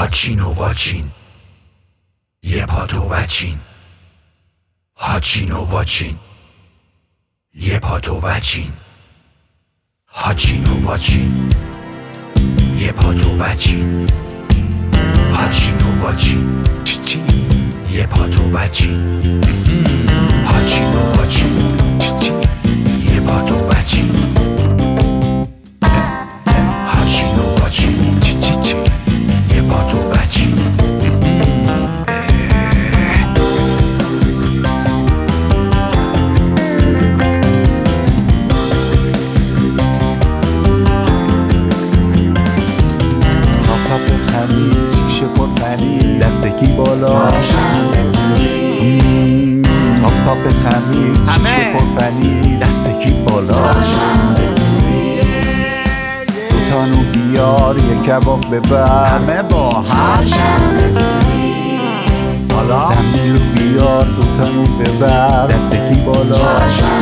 هاچین و واچین یه پاتو وچین هاچین و واچین یه پاتو وچین هاچین و واچین یه پاتو وچین هاچین و واچین یه پاتو وچین هاچین و واچین یه پاتو وچین هاچین و واچین یه پاتو وچین خمیر شیشه پر پنیر دستکی بالا تاپ خمیر شیشه پر پنیر دستکی بالا دوتانو بیار یه کباب ببر همه با هم بالا زنبیلو بیار دوتانو ببر دستکی بالا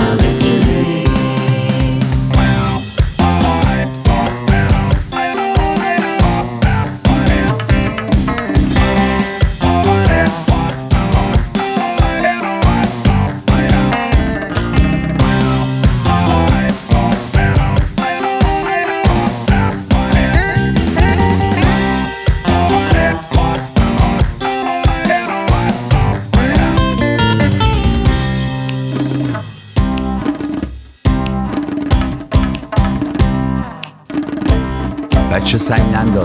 بچه سنگ ننداز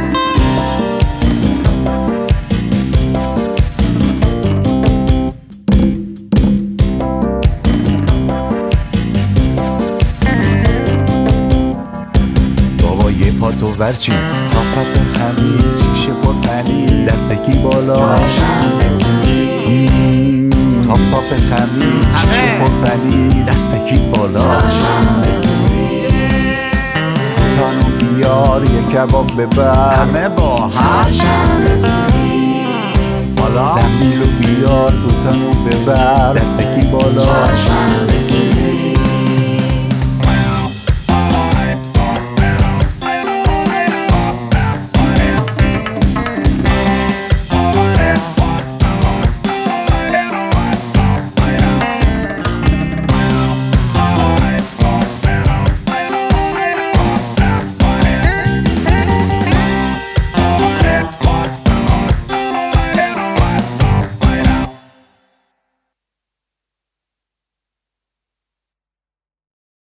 بابا یه پاتو ورچین تاپ خمیر شیشه پر پنیر دستکی بالا تاپ خمیر شیشه پر پنیر دستکی بالا بیار یه کباب ببر همه با هم بالا زنبیلو بیار دوتانو ببر دستکی بالا